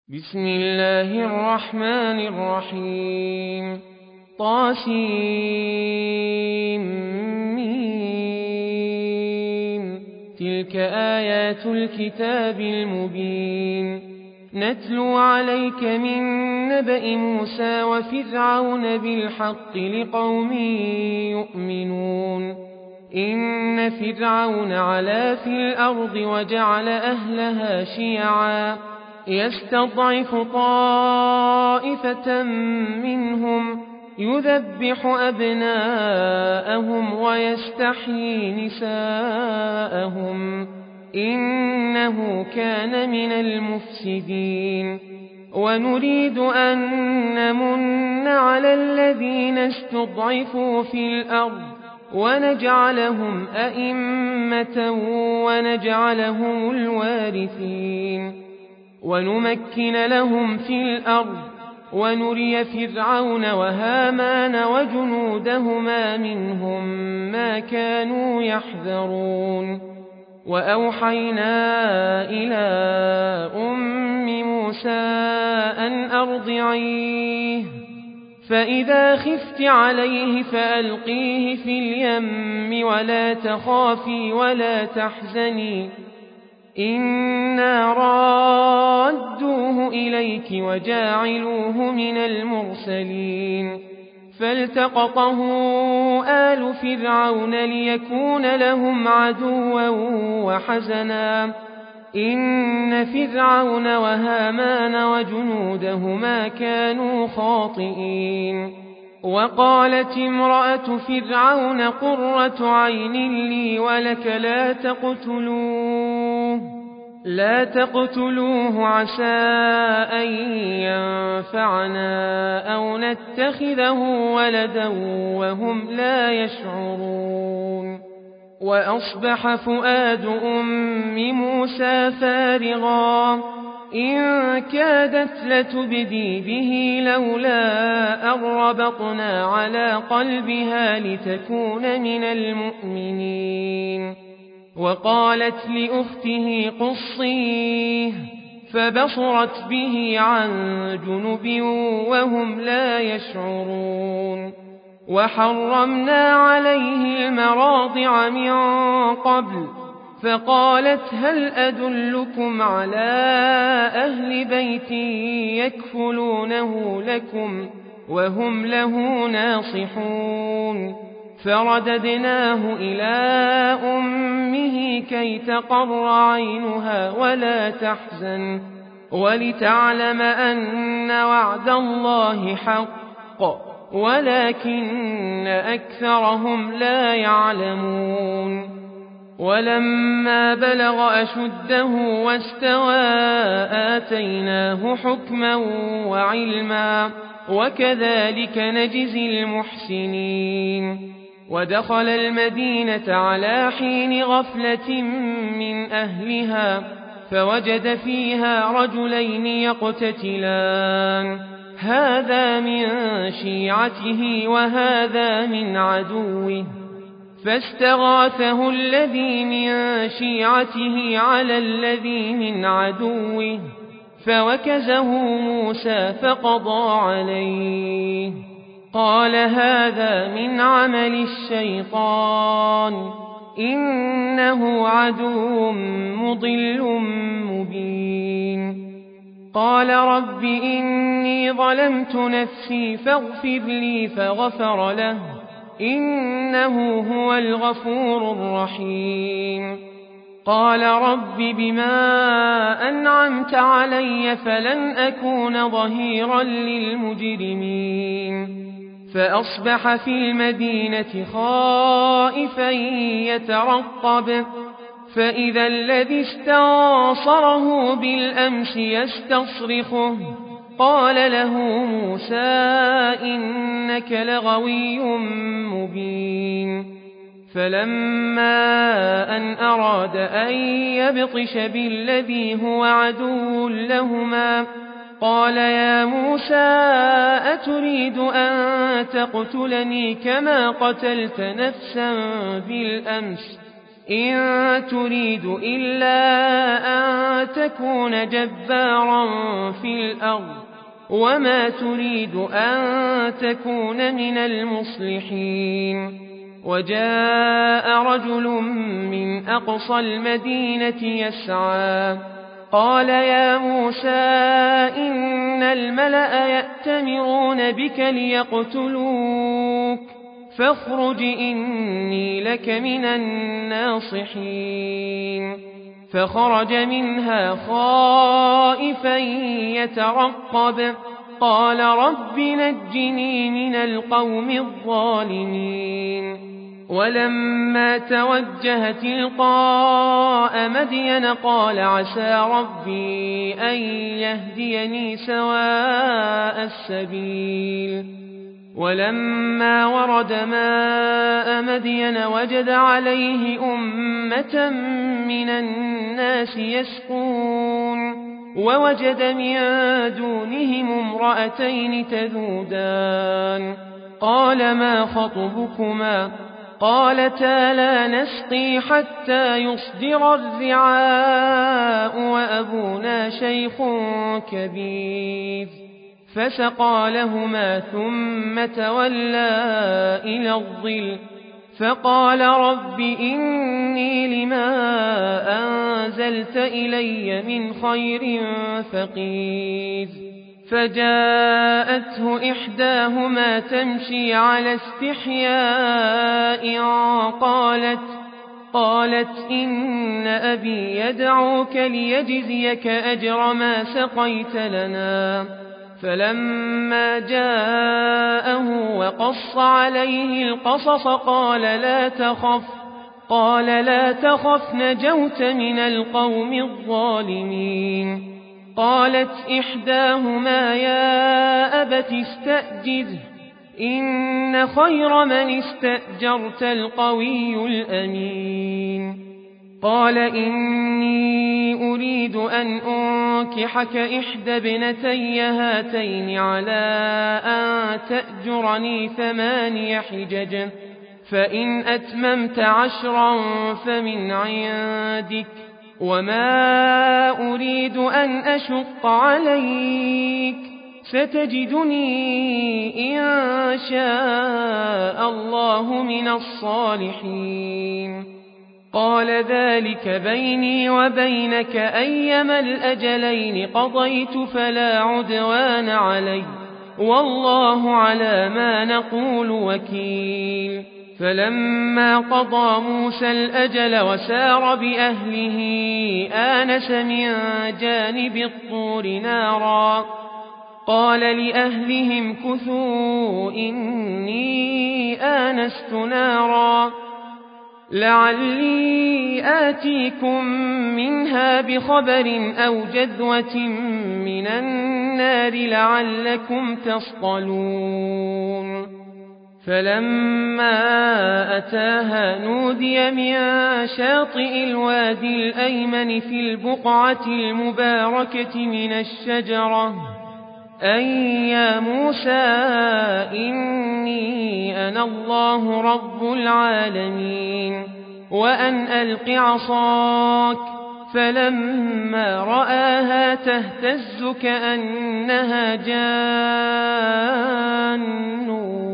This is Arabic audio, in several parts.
بسم الله الرحمن الرحيم طاسيم تلك آيات الكتاب المبين نتلو عليك من نبأ موسى وفرعون بالحق لقوم يؤمنون إن فرعون علا في الأرض وجعل أهلها شيعا يستضعف طائفة منهم يذبح أبناءهم ويستحيي نساءهم إنه كان من المفسدين ونريد أن نمن على الذين استضعفوا في الأرض ونجعلهم أئمة ونجعلهم الوارثين ونمكن لهم في الأرض ونري فرعون وهامان وجنودهما منهم ما كانوا يحذرون وأوحينا إلى أم موسى أن أرضعيه فإذا خفت عليه فألقيه في اليم ولا تخافي ولا تحزني إنا رادوه إليك وجاعلوه من المرسلين فالتقطه آل فرعون ليكون لهم عدوا وحزنا إن فرعون وهامان وجنودهما كانوا خاطئين وقالت امرأة فرعون قرة عين لي ولك لا تقتلوه عسى أن ينفعنا أو نتخذه ولدا وهم لا يشعرون وأصبح فؤاد أم موسى فارغا إن كادت لتبدي به لولا أن ربطنا على قلبها لتكون من المؤمنين وقالت لأخته قصيه فبصرت به عن جنب وهم لا يشعرون وحرمنا عليه المراضع من قبل فقالت هل أدلكم على أهل بيت يكفلونه لكم وهم له ناصحون فرددناه إلى أمه كي تقر عينها ولا تحزن ولتعلم أن وعد الله حق ولكن أكثرهم لا يعلمون ولما بلغ أشده واستوى آتيناه حكما وعلما وكذلك نجزي المحسنين ودخل المدينة على حين غفلة من أهلها فوجد فيها رجلين يقتتلان هذا من شيعته وهذا من عدوه فاستغاثه الذي من شيعته على الذي من عدوه فوكزه موسى فقضى عليه قال هذا من عمل الشيطان إنه عدو مضل مبين قال رب إني ظلمت نفسي فاغفر لي فغفر له إنه هو الغفور الرحيم قال رب بما أنعمت علي فلن أكون ظهيرا للمجرمين فأصبح في المدينة خائفا يترقب فإذا الذي استنصره بالأمس يستصرخه قال له موسى إنك لغوي مبين فلما أن أراد أن يبطش بالذي هو عدو لهما قال يا موسى أتريد أن تقتلني كما قتلت نفسا بالأمس إن تريد إلا أن تكون جبارا في الأرض وما تريد أن تكون من المصلحين. وجاء رجل من أقصى المدينة يسعى قال يا موسى إن الملأ يأتمرون بك ليقتلوك فاخرج إني لك من الناصحين. فخرج منها خائفا يترقب قال رب نجني من القوم الظالمين. ولما توجه تلقاء مدين قال عسى ربي أن يهديني سواء السبيل. ولما ورد ماء مدين وجد عليه أمة من الناس يسقون ووجد من دونهم امرأتين تذودان قال ما خطبكما قالتا لا نسقي حتى يصدر الرعاء وأبونا شيخ كبير. فسقى لهما ثم تولى إلى الظل فقال رب إني لما أنزلت إلي من خير فقير. فجاءته إحداهما تمشي على استحياء قالت إن أبي يدعوك ليجزيك أجر ما سقيت لنا. فلما جاءه وقص عليه القصص قال لا تخف نجوت من القوم الظالمين. قالت إحداهما يا أبت استأجره إن خير من استأجرت القوي الأمين. قال إني أريد أن أنكحك إحدى ابنتي هاتين على أن تأجرني 8 حجج فإن أتممت 10 فمن عندك وما أريد أن أشق عليك ستجدني إن شاء الله من الصالحين. قال ذلك بيني وبينك أيما الأجلين قضيت فلا عدوان علي والله على ما نقول وكيل. فلما قضى موسى الأجل وسار بأهله آنس من جانب الطور نارا قال لأهلهم كثوا إني آنست نارا لعلي آتيكم منها بخبر أو جذوة من النار لعلكم تصطلون. فلما أتاها نودي من شاطئ الوادي الأيمن في البقعة المباركة من الشجرة أن يا موسى إني أنا الله رب العالمين وأن ألق عصاك. فلما رآها تهتز كأنها جان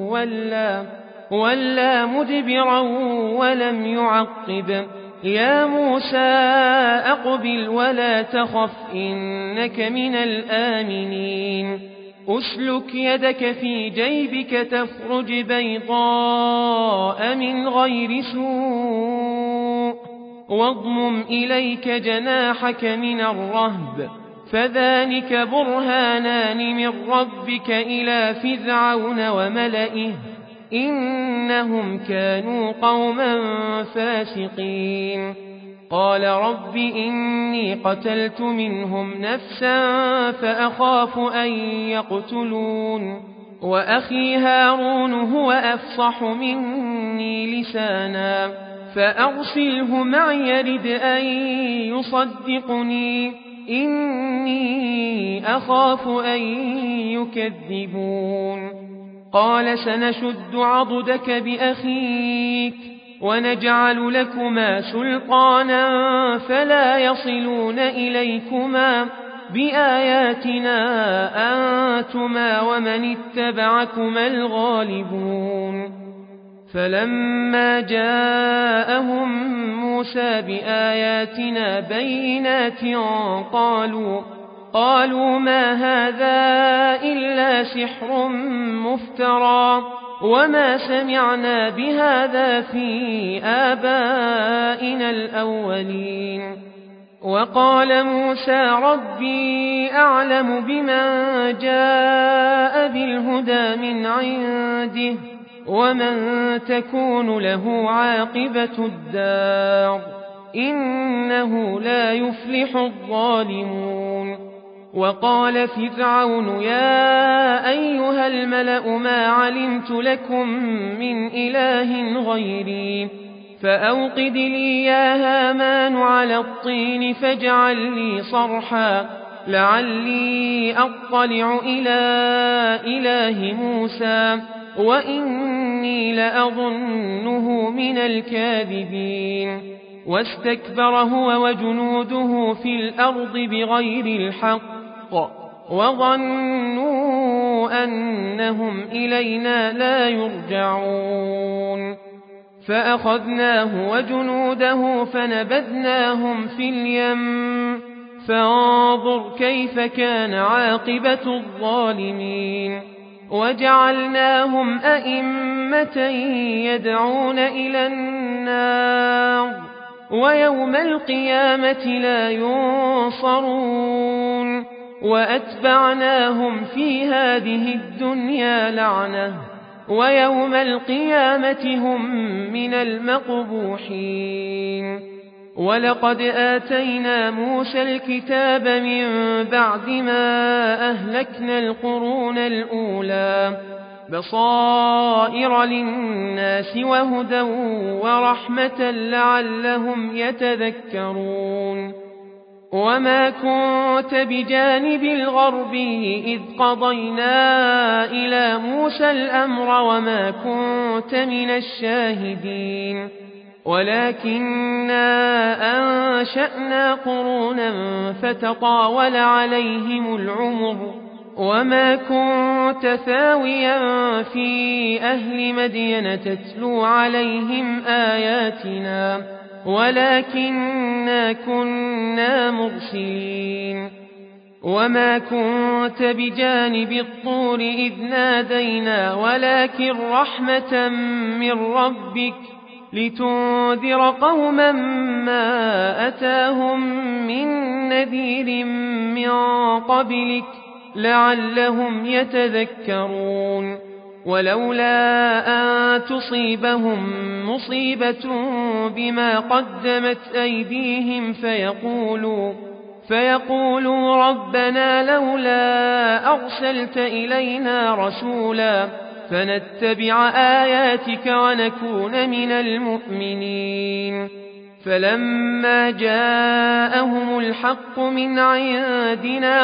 ولا مدبرا ولم يعقب. يا موسى أقبل ولا تخف إنك من الآمنين. أسلك يدك في جيبك تخرج بيضاء من غير سوء واضمم إليك جناحك من الرهب فذلك برهانان من ربك إلى فرعون وملئه إنهم كانوا قوما فاسقين. قال رب إني قتلت منهم نفسا فأخاف أن يقتلون وأخي هارون هو أفصح مني لسانا فأرسله معي يرد أن يصدقني إني أخاف أن يكذبون. قال سنشد عضدك بأخيك ونجعل لكما سلطانا فلا يصلون إليكما بآياتنا أنتما ومن اتبعكما الغالبون فلما جاءهم موسى بآياتنا بينات قالوا ما هذا إلا سحر مفترى وما سمعنا بهذا في آبائنا الأولين وقال موسى ربي أعلم بمن جاء بالهدى من عنده ومن تكون له عاقبة الدار إنه لا يفلح الظالمون وقال فرعون يا أيها الملأ ما علمت لكم من إله غيري فأوقد لي يا هامان على الطين فاجعل لي صرحا لعلي أطلع إلى إله موسى وإني لأظنه من الكاذبين واستكبر هو وجنوده في الأرض بغير الحق وظنوا أنهم إلينا لا يرجعون فأخذناه وجنوده فنبذناهم في اليم فانظر كيف كان عاقبة الظالمين وجعلناهم أئمة يدعون إلى النار ويوم القيامة لا ينصرون وأتبعناهم في هذه الدنيا لعنة ويوم القيامة هم من المقبوحين ولقد آتينا موسى الكتاب من بعد ما أهلكنا القرون الأولى بصائر للناس وهدى ورحمة لعلهم يتذكرون وما كنت بجانب الغربي إذ قضينا إلى موسى الأمر وما كنت من الشاهدين ولكننا أنشأنا قرونا فتطاول عليهم العمر وما كنت ثاويا في أهل مدين تتلو عليهم آياتنا ولكننا كنا مرسلين وما كنت بجانب الطور إذ نادينا ولكن رحمة من ربك لتنذر قوما ما أتاهم من نذير من قبلك لعلهم يتذكرون ولولا أن تصيبهم مصيبة بما قدمت أيديهم فيقولوا ربنا لولا أرسلت إلينا رسولا فنتبع آياتك ونكون من المؤمنين فلما جاءهم الحق من عندنا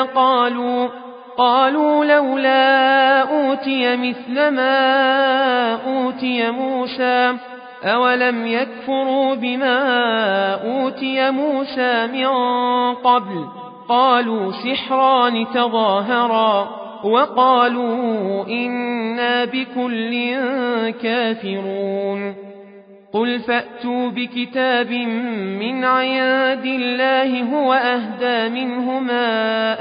قالوا لولا أوتي مثل ما أوتي موسى أولم يكفروا بما أوتي موسى من قبل قالوا سحران تظاهرا وقالوا إنا بكل كافرون قل فأتوا بكتاب من عند الله هو أهدى منهما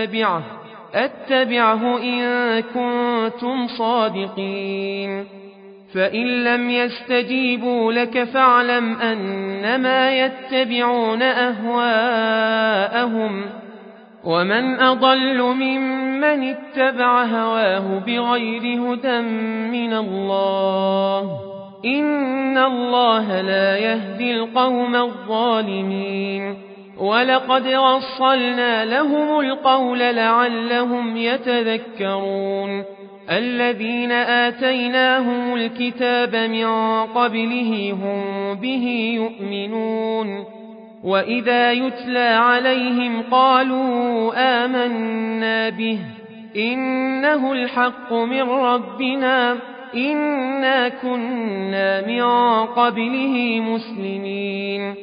أتبعه إن كنتم صادقين فإن لم يستجيبوا لك فاعلم أنما يتبعون أهواءهم ومن أضل ممن اتبع هواه بغير هدى من الله إن الله لا يهدي القوم الظالمين ولقد وصلنا لهم القول لعلهم يتذكرون الذين آتيناهم الكتاب من قبله هم به يؤمنون وإذا يتلى عليهم قالوا آمنا به إنه الحق من ربنا إنا كنا من قبله مسلمين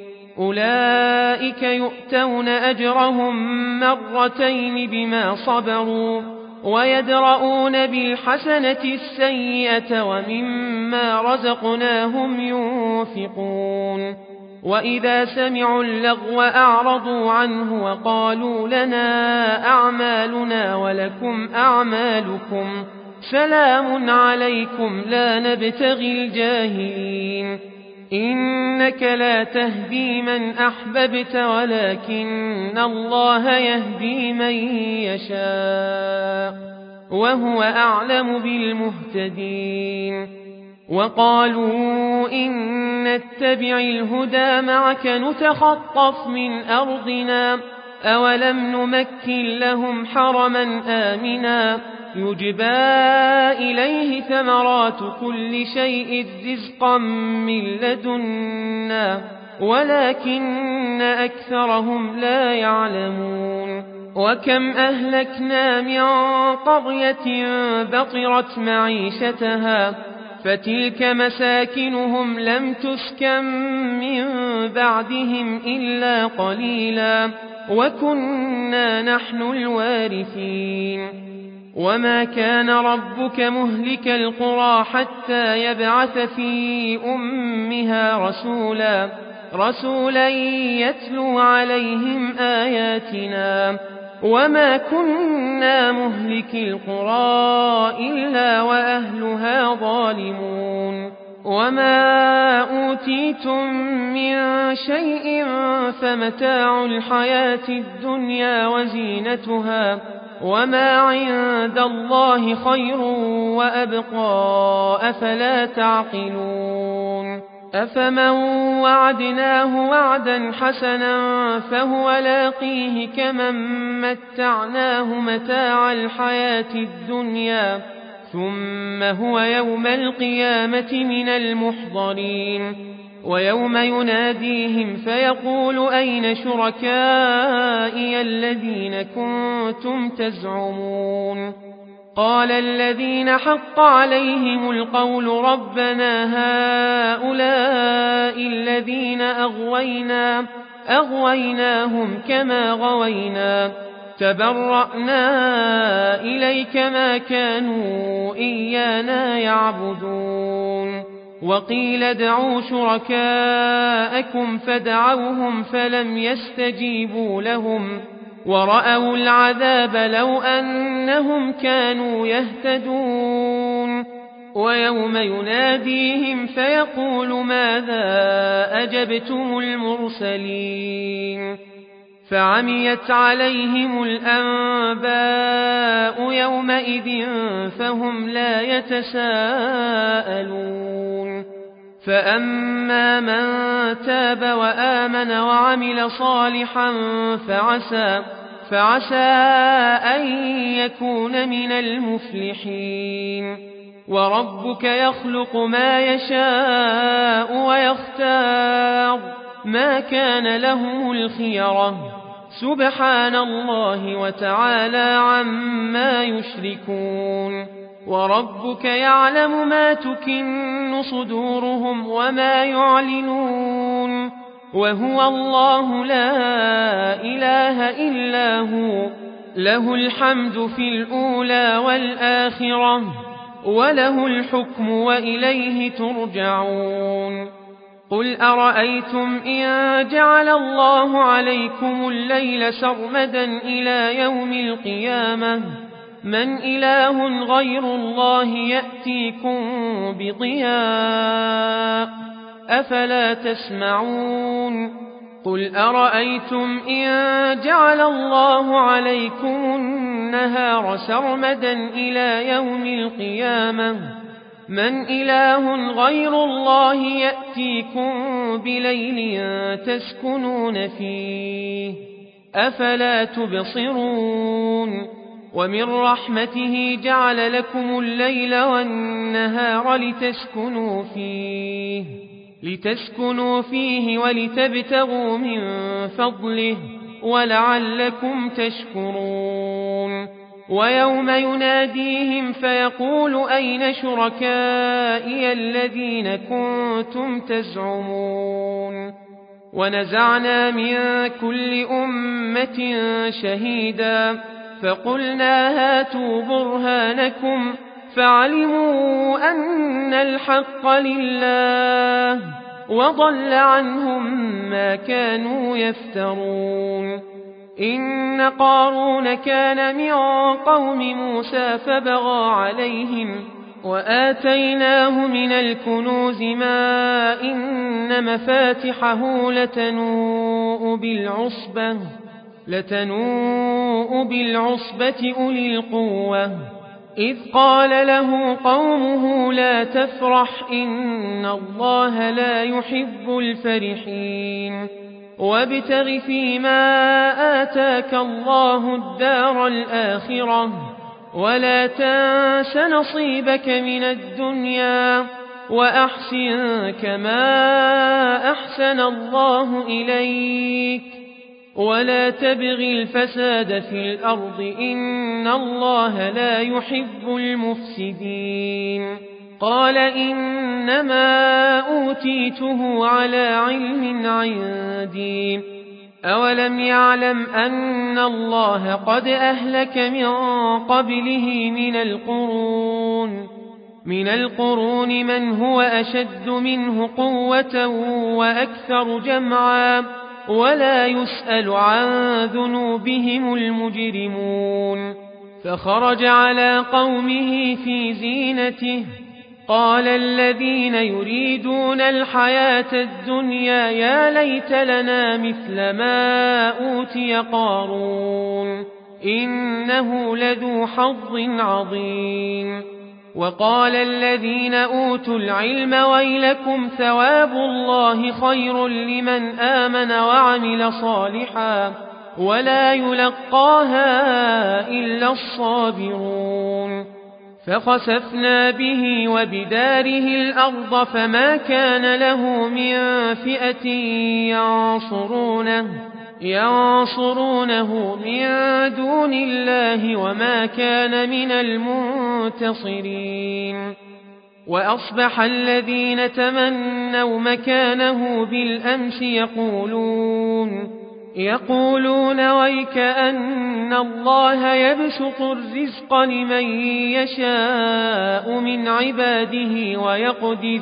أولئك يؤتون أجرهم مرتين بما صبروا ويدرؤون بالحسنة السيئة ومما رزقناهم ينفقون وإذا سمعوا اللغو أعرضوا عنه وقالوا لنا أعمالنا ولكم أعمالكم سلام عليكم لا نبتغي الجاهلين إنك لا تهدي من أحببت ولكن الله يهدي من يشاء وهو أعلم بالمهتدين وقالوا إن نتبع الهدى معك نتخطف من أرضنا أولم نمكن لهم حرما آمنا يجبى إليه ثمرات كل شيء رزقا من لدنا ولكن أكثرهم لا يعلمون وكم أهلكنا من قرية بطرت معيشتها فتلك مساكنهم لم تسكن من بعدهم إلا قليلا وكنا نحن الوارثين وما كان ربك مهلك القرى حتى يبعث في أمها رسولا يتلو عليهم آياتنا وما كنا مهلك القرى إلا وأهلها ظالمون وما أوتيتم من شيء فمتاع الحياة الدنيا وزينتها وما عند الله خير وأبقى أفلا تعقلون أفمن وعدناه وعدا حسنا فهو لاقيه كمن متعناه متاع الحياة الدنيا ثم هو يوم القيامة من المحضرين ويوم يناديهم فيقول أين شركائي الذين كنتم تزعمون قال الذين حق عليهم القول ربنا هؤلاء الذين أغويناهم كما غوينا تبرأنا إليك ما كانوا إيانا يعبدون وقيل ادعوا شركاءكم فدعوهم فلم يستجيبوا لهم ورأوا العذاب لو أنهم كانوا يهتدون ويوم يناديهم فيقول ماذا أجبتم المرسلين فعميت عليهم الأنباء يومئذ فهم لا يتساءلون فأما من تاب وآمن وعمل صالحا فعسى أن يكون من المفلحين وربك يخلق ما يشاء ويختار ما كان لهم الخيرة سبحان الله وتعالى عما يشركون وربك يعلم ما تكن صدورهم وما يعلنون وهو الله لا إله إلا هو له الحمد في الأولى والآخرة وله الحكم وإليه ترجعون قل أرأيتم إن جعل الله عليكم الليل سرمدا إلى يوم القيامة من إله غير الله يأتيكم بضياء أفلا تسمعون قل أرأيتم إن جعل الله عليكم النهار سرمدا إلى يوم القيامة من إله غير الله يأتيكم بليل تسكنون فيه أفلا تبصرون ومن رحمته جعل لكم الليل والنهار لتسكنوا فيه ولتبتغوا من فضله ولعلكم تشكرون ويوم يناديهم فيقول أين شركائي الذين كنتم تزعمون ونزعنا من كل أمة شهيدا فقلنا هاتوا برهانكم فعلموا أن الحق لله وضل عنهم ما كانوا يفترون إن قارون كان من قوم موسى فبغى عليهم وآتيناه من الكنوز ما إن مفاتحه لتنوء بالعصبة أولي القوة إذ قال له قومه لا تفرح إن الله لا يحب الفرحين وابتغ فيما آتاك الله الدار الآخرة ولا تنس نصيبك من الدنيا وأحسن كما أحسن الله إليك ولا تبغ الفساد في الأرض إن الله لا يحب المفسدين قال إنما أوتيته على علم عندي أولم يعلم أن الله قد أهلك من قبله من القرون من هو أشد منه قوة وأكثر جمعا ولا يسأل عن ذنوبهم المجرمون فخرج على قومه في زينته قال الذين يريدون الحياة الدنيا يا ليت لنا مثل ما أوتي قارون إنه لذو حظ عظيم وقال الذين أوتوا العلم ويلكم ثواب الله خير لمن آمن وعمل صالحا ولا يلقاها إلا الصابرون فخسفنا به وبداره الأرض فما كان له من فئة ينصرونه من دون الله وما كان من المنتصرين وأصبح الذين تمنوا مكانه بالأمس يقولون ويكأن الله يبسط الرزق لمن يشاء من عباده ويقدر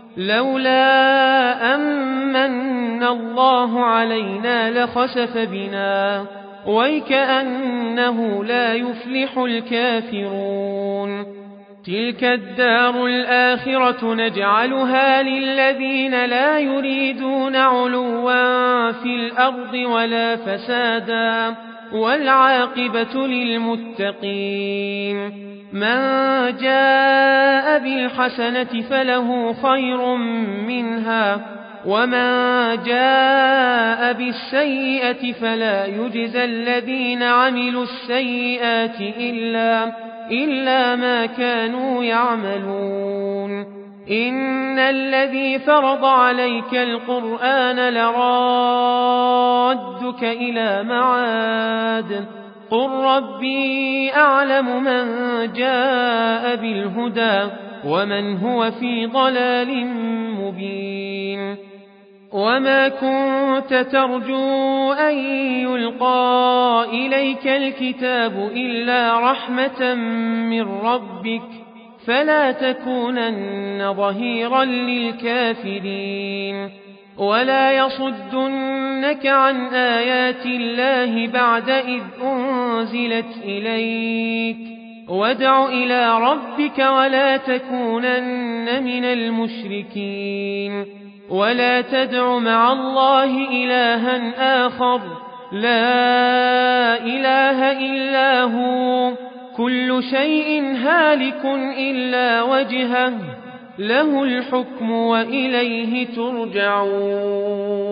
لولا أمن الله علينا لخسف بنا ويكأنه لا يفلح الكافرون تلك الدار الآخرة نجعلها للذين لا يريدون علوا في الأرض ولا فسادا والعاقبة للمتقين من جاء بالحسنة فله خير منها ومن جاء بالسيئة فلا يجزى الذين عملوا السيئات إلا ما كانوا يعملون إن الذي فرض عليك القرآن لرادك إلى معاد قل ربي أعلم من جاء بالهدى ومن هو في ضلال مبين وما كنت ترجو أن يلقى إليك الكتاب إلا رحمة من ربك فلا تكونن ظهيرا للكافرين ولا يصدنك عن آيات الله بعد إذ أنزلت إليك وادع إلى ربك ولا تكونن من المشركين ولا تدع مع الله إلها آخر لا إله إلا هو كل شيء هالك إلا وجهه له الحكم وإليه ترجعون